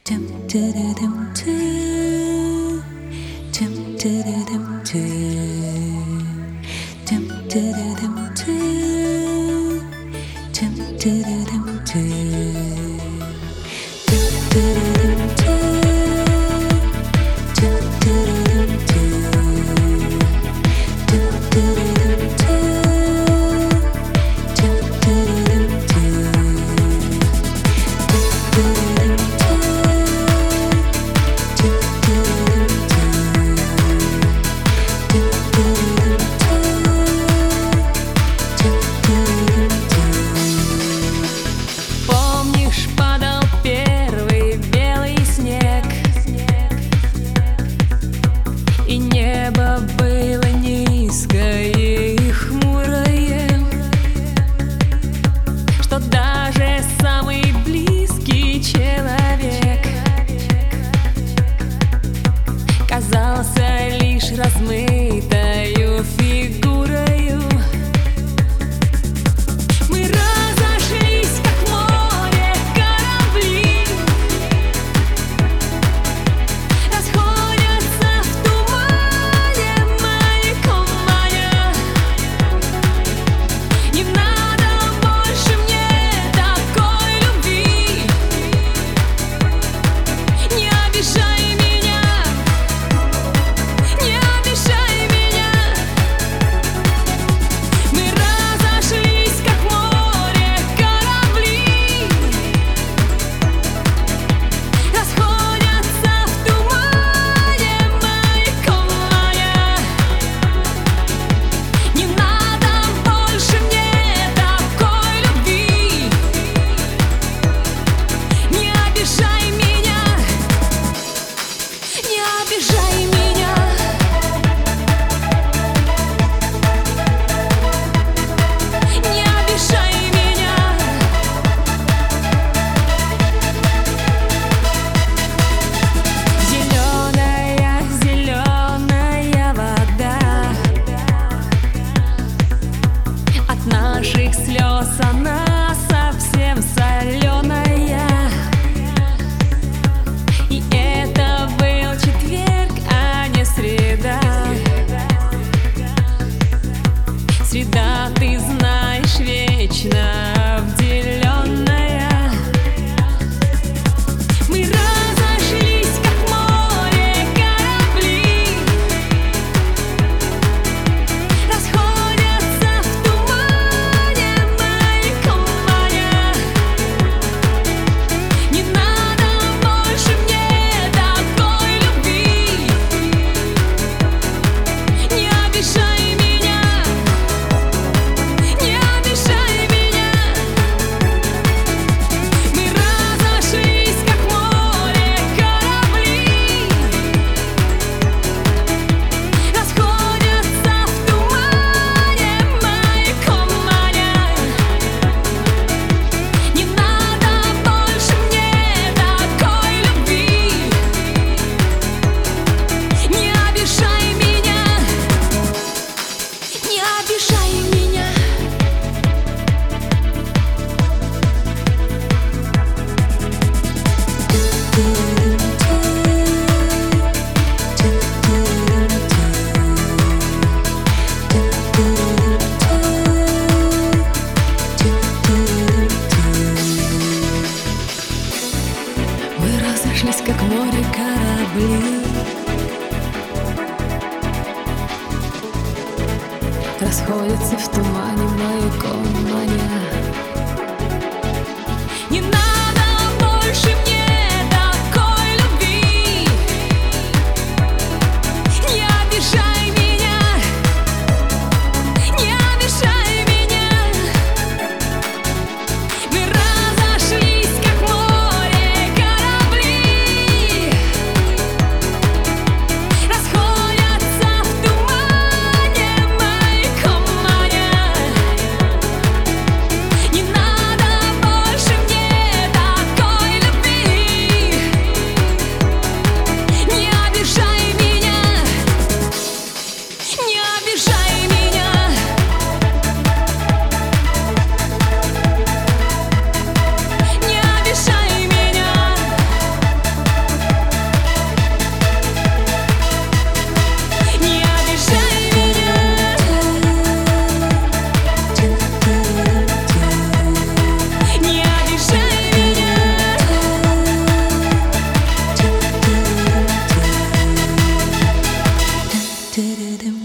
размытою фигурою. Мы разошлись, как море корабли, расходятся в тумане маяком маня. Не надо больше мне такой любви, не обижай меня. Наших слез она совсем соленая. И это был четверг, а не среда. Среда, ты знаешь, вечно обделенная. Мы разошлись, как море корабли, расходятся в тумане маяком маня. Не надо больше мне такой любви, не обижай меня, не обижай меня. Мы разошлись, как море корабли, расходятся в тумане маяком маня. Не надо больше мне такой любви, не обижай меня, не обижай меня. Мы разошлись, как море корабли, расходятся в тумане маяком маня. Не надо больше мне такой любви, не обижай меня, не обижай меня. Мы разошлись, как море корабли, расходятся в тумане маяком маня. Тырыдым.